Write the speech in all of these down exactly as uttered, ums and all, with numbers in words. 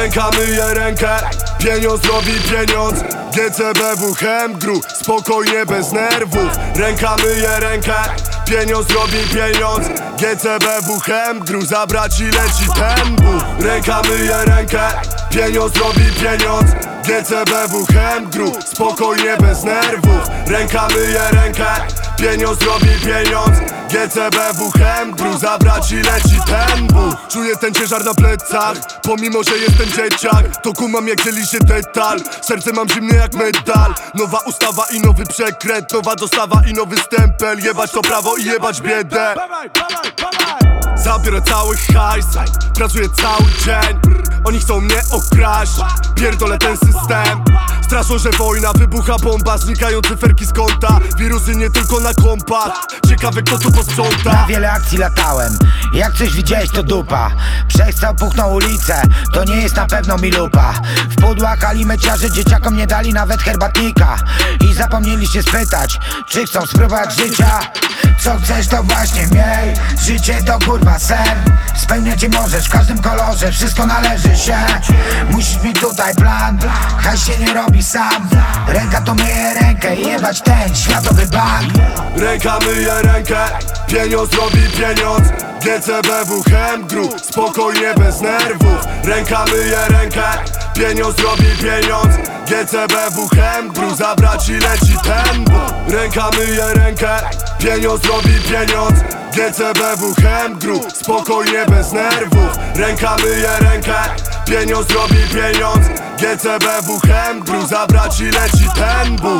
Ręka myje rękę, pieniądz robi pieniądz. G C B W M Gru, spokojnie bez nerwów. Ręka myje rękę, pieniądz robi pieniądz. G C B W M Gru, zabrać i leci ten buch. Ręka myje rękę, pieniądz robi pieniądz. G C B W M Gru, spokojnie bez nerwów. Ręka myje rękę, pieniądz robi pieniądz. G C B W M Gru, zabrać i leci ten buch. Czuję ten ciężar na plecach, pomimo że jestem dzieciak. To kumam jak dzieli się detal, serce mam zimne jak metal. Nowa ustawa i nowy przekręt, nowa dostawa i nowy stempel. Jebać to prawo i jebać biedę. Zabiorę cały hajs, pracuję cały dzień. Oni chcą mnie okraść, pierdolę ten system. Straszą, że wojna, wybucha bomba, znikają cyferki z konta. Wirusy nie tylko na kompach, ciekawe kto tu posprząta. Na wiele akcji latałem, jak coś widziałeś to dupa. Przechcał puchnął ulicę, to nie jest na pewno mi lupa. W pudłach alimeciarze dzieciakom nie dali nawet herbatnika. I zapomnieli się spytać, czy chcą spróbować życia. Co chcesz to właśnie miej, życie to kurwa sen. Spełniać je możesz w każdym kolorze, wszystko należy się. Musisz mieć tutaj plan, hajs się nie robi sam. Ręka to myje rękę i jebać ten światowy bank. Ręka myje rękę, pieniądz robi pieniądz. G C B W M Gru, spokojnie bez nerwów. Ręka myje rękę, pieniądz robi pieniądz. G C B W M Gru, zabrać i leci ten buch. Ręka myje rękę, pieniądz robi pieniądz. G C B W M Gru, spokojnie bez nerwów. Ręka myje rękę, pieniądz robi pieniądz. G C B W M Gru, zabrać i leci ten buch.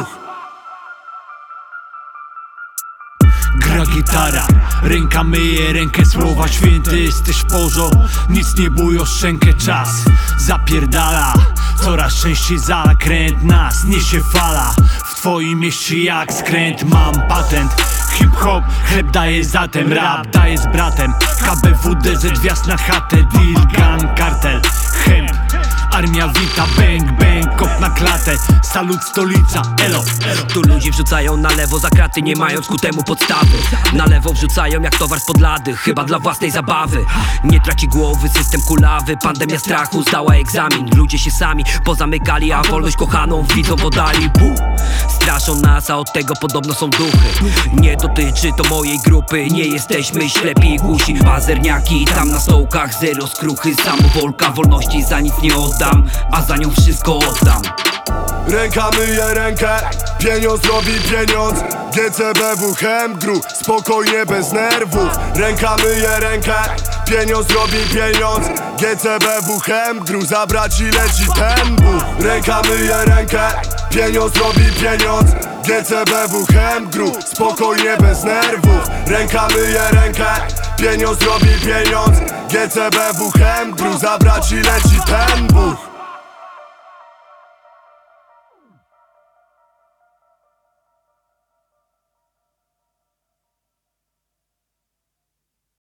Gra gitara, ręka myje rękę, słowa święte, jesteś w porzo. Nic nie bują szczękę, czas zapierdala. Coraz częściej zakręt nas niesie fala. W twoim mieście jak skręt, mam patent. Hip-hop, chleb daje zatem, rap daje z bratem. K B W D Z, wjazd na chatę, deal, gang, kartel, hemp. Armia wita, bang, bang, kop na klatę. Salut stolica, elo, elo. Tu ludzie wrzucają na lewo za kraty, nie mając ku temu podstawy. Na lewo wrzucają jak towar spod lady, chyba dla własnej zabawy. Nie traci głowy, system kulawy, pandemia strachu zdała egzamin. Ludzie się sami pozamykali, a wolność kochaną widzą w oddali. Buh. Straszą nas, a od tego podobno są duchy. Nie dotyczy to mojej grupy, nie jesteśmy ślepi i głusi. Pazerniaki tam na stołkach, zero skruchy, samowolka. Wolności za nic nie oddam, a za nią wszystko oddam. Ręka myje rękę, pieniądz robi pieniądz. G C B W M Gru, spokojnie bez nerwów. Ręka myje rękę, pieniądz robi pieniądz. G C B W M Gru, zabrać i leci ten buch. Ręka myje rękę, pieniądz robi pieniądz. G C B W M Gru, spokojnie bez nerwów. Ręka myje rękę, pieniądz robi pieniądz. G C B W M Gru, zabrać i leci ten buch.